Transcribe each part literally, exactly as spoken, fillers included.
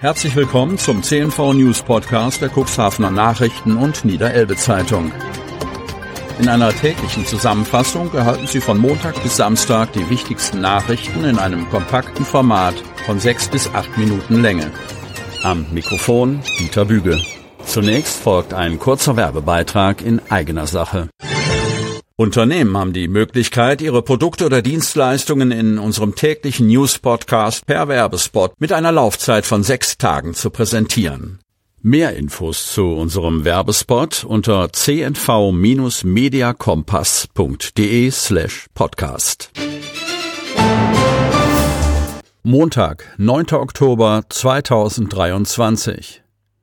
Herzlich willkommen zum C N V News Podcast der Cuxhavener Nachrichten und Niederelbe Zeitung. In einer täglichen Zusammenfassung erhalten Sie von Montag bis Samstag die wichtigsten Nachrichten in einem kompakten Format von sechs bis acht Minuten Länge. Am Mikrofon Dieter Büge. Zunächst folgt ein kurzer Werbebeitrag in eigener Sache. Unternehmen haben die Möglichkeit, ihre Produkte oder Dienstleistungen in unserem täglichen News-Podcast per Werbespot mit einer Laufzeit von sechs Tagen zu präsentieren. Mehr Infos zu unserem Werbespot unter c n v Bindestrich mediakompass punkt de slash podcast. Montag, neunter Oktober zweitausenddreiundzwanzig.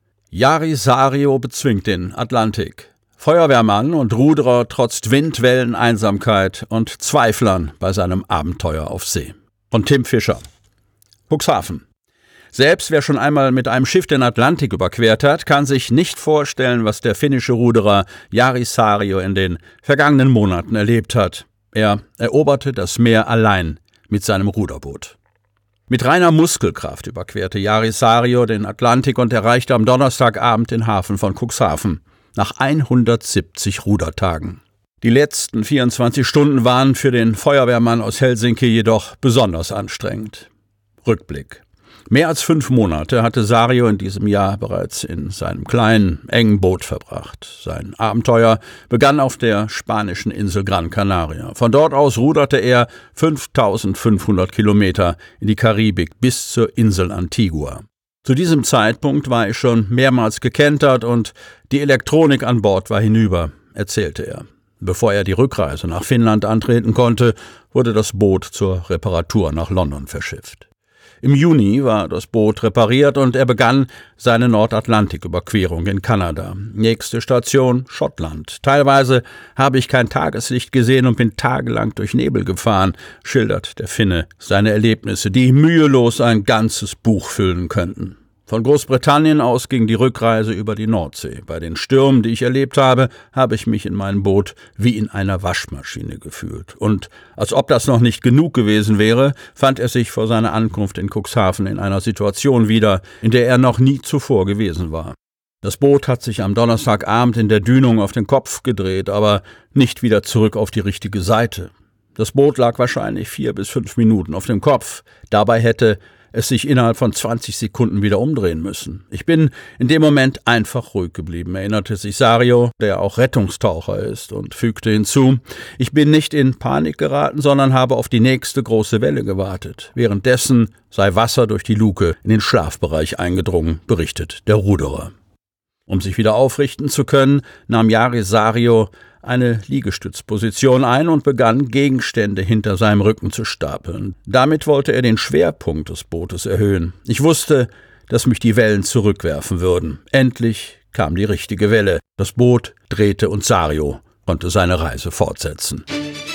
Jari Sario bezwingt den Atlantik. Feuerwehrmann und Ruderer trotzt Wind, Wellen, Einsamkeit und Zweiflern bei seinem Abenteuer auf See. Von Tim Fischer. Cuxhaven. Selbst wer schon einmal mit einem Schiff den Atlantik überquert hat, kann sich nicht vorstellen, was der finnische Ruderer Jari Sario in den vergangenen Monaten erlebt hat. Er eroberte das Meer allein mit seinem Ruderboot. Mit reiner Muskelkraft überquerte Jari Sario den Atlantik und erreichte am Donnerstagabend den Hafen von Cuxhaven. Nach hundertsiebzig Rudertagen. Die letzten vierundzwanzig Stunden waren für den Feuerwehrmann aus Helsinki jedoch besonders anstrengend. Rückblick. Mehr als fünf Monate hatte Sario in diesem Jahr bereits in seinem kleinen, engen Boot verbracht. Sein Abenteuer begann auf der spanischen Insel Gran Canaria. Von dort aus ruderte er fünftausendfünfhundert Kilometer in die Karibik bis zur Insel Antigua. Zu diesem Zeitpunkt war ich schon mehrmals gekentert und die Elektronik an Bord war hinüber, erzählte er. Bevor er die Rückreise nach Finnland antreten konnte, wurde das Boot zur Reparatur nach London verschifft. Im Juni war das Boot repariert und er begann seine Nordatlantiküberquerung in Kanada. Nächste Station Schottland. Teilweise habe ich kein Tageslicht gesehen und bin tagelang durch Nebel gefahren, schildert der Finne seine Erlebnisse, die mühelos ein ganzes Buch füllen könnten. Von Großbritannien aus ging die Rückreise über die Nordsee. Bei den Stürmen, die ich erlebt habe, habe ich mich in meinem Boot wie in einer Waschmaschine gefühlt. Und als ob das noch nicht genug gewesen wäre, fand er sich vor seiner Ankunft in Cuxhaven in einer Situation wieder, in der er noch nie zuvor gewesen war. Das Boot hat sich am Donnerstagabend in der Dünung auf den Kopf gedreht, aber nicht wieder zurück auf die richtige Seite. Das Boot lag wahrscheinlich vier bis fünf Minuten auf dem Kopf. Dabei hätte es sich innerhalb von zwanzig Sekunden wieder umdrehen müssen. Ich bin in dem Moment einfach ruhig geblieben, erinnerte sich Sario, der auch Rettungstaucher ist, und fügte hinzu: Ich bin nicht in Panik geraten, sondern habe auf die nächste große Welle gewartet. Währenddessen sei Wasser durch die Luke in den Schlafbereich eingedrungen, berichtet der Ruderer. Um sich wieder aufrichten zu können, nahm Jari Sario eine Liegestützposition ein und begann, Gegenstände hinter seinem Rücken zu stapeln. Damit wollte er den Schwerpunkt des Bootes erhöhen. Ich wusste, dass mich die Wellen zurückwerfen würden. Endlich kam die richtige Welle. Das Boot drehte und Sario konnte seine Reise fortsetzen.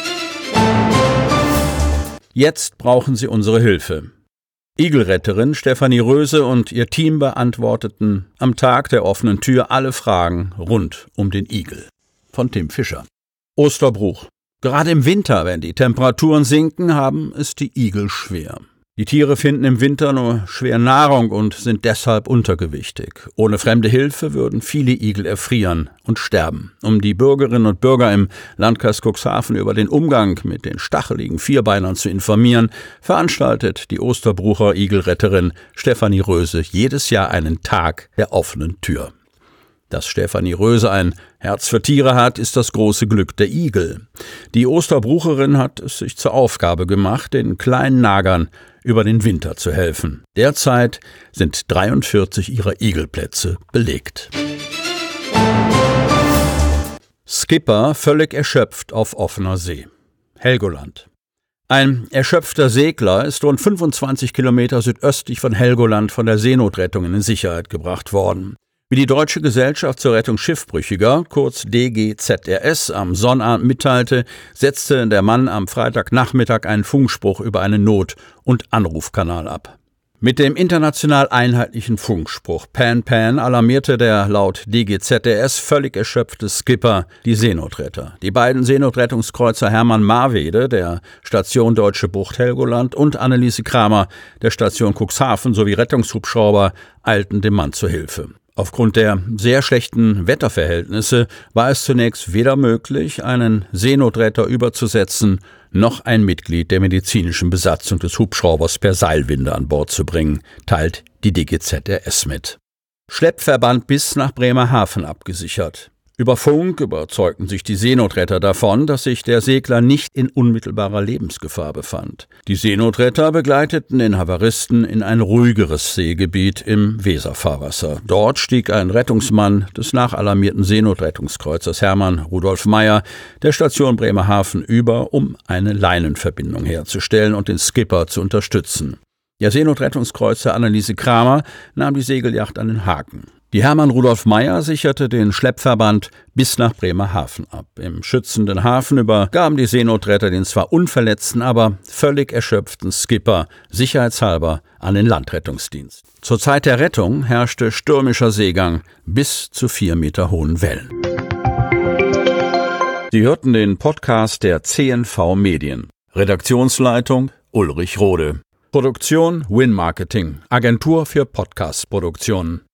Jetzt brauchen sie unsere Hilfe. Igelretterin Stefanie Röse und ihr Team beantworteten am Tag der offenen Tür alle Fragen rund um den Igel. Von Tim Fischer. Osterbruch. Gerade im Winter, wenn die Temperaturen sinken, haben es die Igel schwer. Die Tiere finden im Winter nur schwer Nahrung und sind deshalb untergewichtig. Ohne fremde Hilfe würden viele Igel erfrieren und sterben. Um die Bürgerinnen und Bürger im Landkreis Cuxhaven über den Umgang mit den stacheligen Vierbeinern zu informieren, veranstaltet die Osterbrucher Igelretterin Stefanie Röse jedes Jahr einen Tag der offenen Tür. Dass Stefanie Röse ein Herz für Tiere hat, ist das große Glück der Igel. Die Osterbrucherin hat es sich zur Aufgabe gemacht, den kleinen Nagern über den Winter zu helfen. Derzeit sind dreiundvierzig ihrer Igelplätze belegt. Skipper völlig erschöpft auf offener See. Helgoland. Ein erschöpfter Segler ist rund fünfundzwanzig Kilometer südöstlich von Helgoland von der Seenotrettung in Sicherheit gebracht worden. Wie die Deutsche Gesellschaft zur Rettung Schiffbrüchiger, kurz D G Z R S, am Sonnabend mitteilte, setzte der Mann am Freitagnachmittag einen Funkspruch über einen Not- und Anrufkanal ab. Mit dem international einheitlichen Funkspruch Pan Pan alarmierte der laut D G Z R S völlig erschöpfte Skipper die Seenotretter. Die beiden Seenotrettungskreuzer Hermann Marwede der Station Deutsche Bucht Helgoland und Anneliese Kramer der Station Cuxhaven sowie Rettungshubschrauber eilten dem Mann zur Hilfe. Aufgrund der sehr schlechten Wetterverhältnisse war es zunächst weder möglich, einen Seenotretter überzusetzen, noch ein Mitglied der medizinischen Besatzung des Hubschraubers per Seilwinde an Bord zu bringen, teilt die D G Z R S mit. Schleppverband bis nach Bremerhaven abgesichert. Über Funk überzeugten sich die Seenotretter davon, dass sich der Segler nicht in unmittelbarer Lebensgefahr befand. Die Seenotretter begleiteten den Havaristen in ein ruhigeres Seegebiet im Weserfahrwasser. Dort stieg ein Rettungsmann des nachalarmierten Seenotrettungskreuzers Hermann Rudolf Meyer der Station Bremerhaven über, um eine Leinenverbindung herzustellen und den Skipper zu unterstützen. Der Seenotrettungskreuzer Anneliese Kramer nahm die Segelyacht an den Haken. Die Hermann Rudolf Meyer sicherte den Schleppverband bis nach Bremerhaven ab. Im schützenden Hafen übergaben die Seenotretter den zwar unverletzten, aber völlig erschöpften Skipper sicherheitshalber an den Landrettungsdienst. Zur Zeit der Rettung herrschte stürmischer Seegang bis zu vier Meter hohen Wellen. Sie hörten den Podcast der C N V Medien. Redaktionsleitung Ulrich Rode. Produktion Win Marketing, Agentur für Podcast-Produktionen.